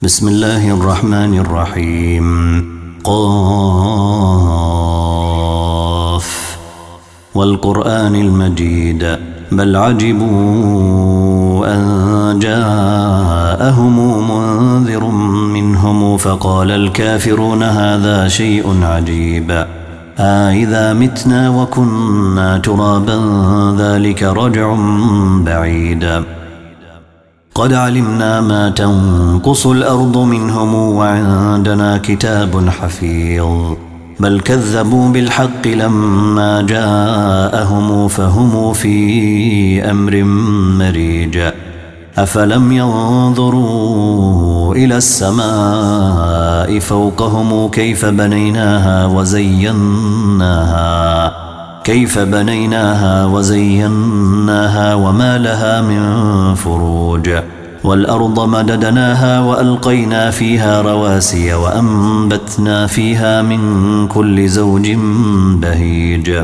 بسم الله الرحمن الرحيم. قاف والقرآن المجيد بل عجبوا أن جاءهم منذر منهم فقال الكافرون هذا شيء عجيب إذا متنا وكنا ترابا ذلك رجع بعيد قد علمنا ما تنقص الأرض منهم وعندنا كتاب حفيظ بل كذبوا بالحق لما جاءهم فهم في أمر مريج أفلم ينظروا إلى السماء فوقهم كيف بنيناها وزيناها وما لها من فروج والأرض مددناها وألقينا فيها رواسي وأنبتنا فيها من كل زوج بهيج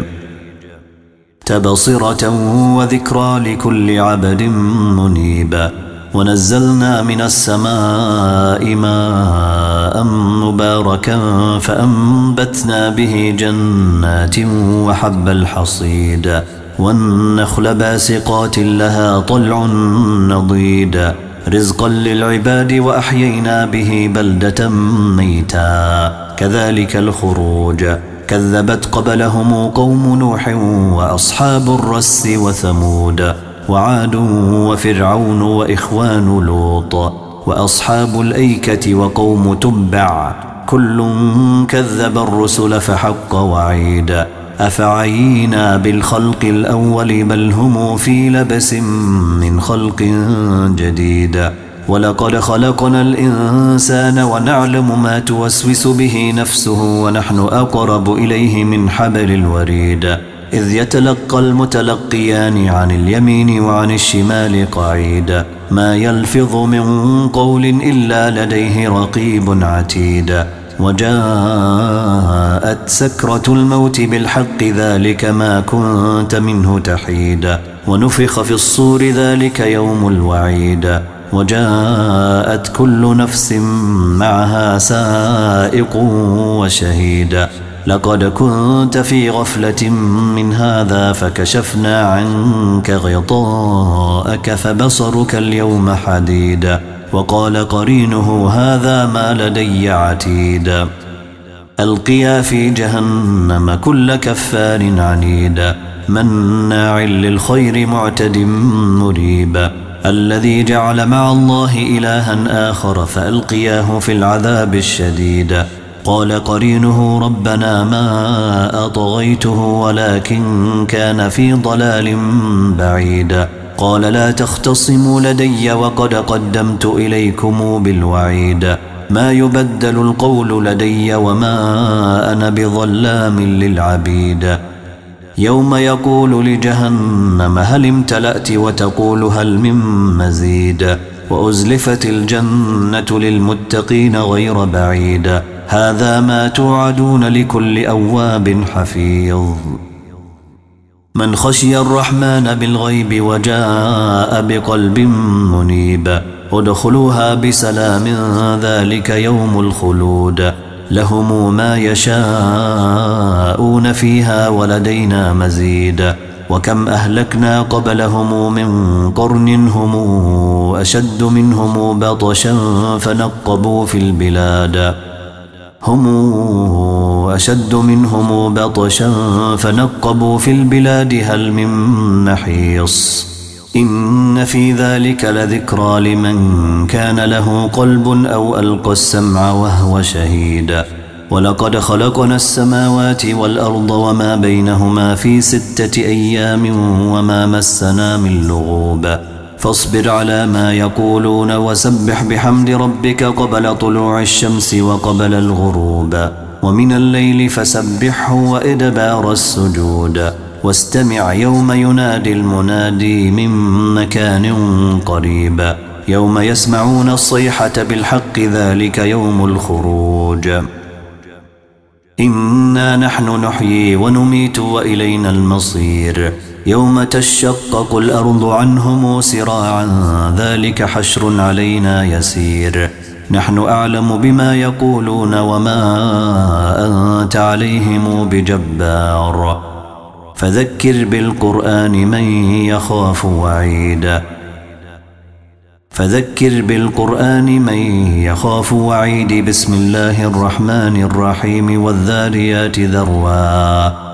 تبصرة وذكرى لكل عبد منيب ونزلنا من السماء ماء مباركا فأنبتنا به جنات وحب الحصيد والنخل باسقات لها طلع نضيد رزقا للعباد وأحيينا به بلدة ميتا كذلك الخروج كذبت قبلهم قوم نوح وأصحاب الرس وثمود وعاد وفرعون وإخوان لوط وأصحاب الأيكة وقوم تبع كل كذب الرسل فحق وعيد أفعينا بالخلق الأول بل هم في لبس من خلق جديد ولقد خلقنا الإنسان ونعلم ما توسوس به نفسه ونحن أقرب إليه من حبل الوريد إذ يتلقى المتلقيان عن اليمين وعن الشمال قعيد ما يلفظ من قول إلا لديه رقيب عتيد وجاءت سكرة الموت بالحق ذلك ما كنت منه تحيد ونفخ في الصور ذلك يوم الوعيد وجاءت كل نفس معها سائق وشهيد لقد كنت في غفلة من هذا فكشفنا عنك غطاءك فبصرك اليوم حديد وقال قرينه هذا ما لدي عتيد ألقيا في جهنم كل كفار عنيد مناع للخير معتد مريب الذي جعل مع الله إلها آخر فألقياه في العذاب الشديد قال قرينه ربنا ما أطغيته ولكن كان في ضلال بعيد قال لا تختصموا لدي وقد قدمت إليكم بالوعيد ما يبدل القول لدي وما أنا بظلام للعبيد يوم يقول لجهنم هل امتلأت وتقول هل من مزيد وأزلفت الجنة للمتقين غير بعيد هذا ما توعدون لكل أواب حفيظ من خشي الرحمن بالغيب وجاء بقلب منيب ادخلوها بسلام ذلك يوم الخلود لهم ما يشاءون فيها ولدينا مزيد وكم أهلكنا قبلهم من قرن هم أشد منهم بطشا فنقبوا في البلاد هل من محيص إن في ذلك لذكرى لمن كان له قلب أو ألقى السمع وهو شهيد ولقد خلقنا السماوات والأرض وما بينهما في 6 أيام وما مسنا من لغوب فاصبر على ما يقولون وسبح بحمد ربك قبل طلوع الشمس وقبل الغروب ومن الليل فسبحه وإدبار السجود واستمع يوم ينادي المنادي من مكان قريب يوم يسمعون الصيحة بالحق ذلك يوم الخروج إنا نحن نحيي ونميت وإلينا المصير يوم تشقق الأرض عنهم سراعا ذلك حشر علينا يسير نحن أعلم بما يقولون وما أنت عليهم بجبار فذكر بالقرآن من يخاف وعيد بسم الله الرحمن الرحيم والذاريات ذروا